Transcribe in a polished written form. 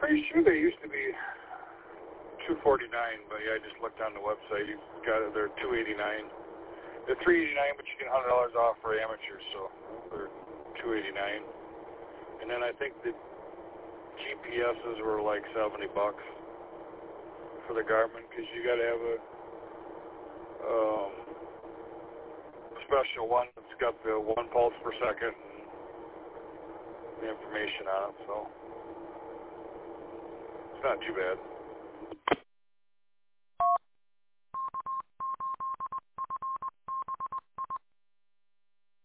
pretty sure they used to be $249, but yeah, I just looked on the website. You got it. They're $289. They're $389, but you get $100 off for amateurs, so they're $289. And then I think the GPSs were like $70 for the Garmin, because you got to have a special one that's got the 1 pulse per second and the information on it, so it's not too bad.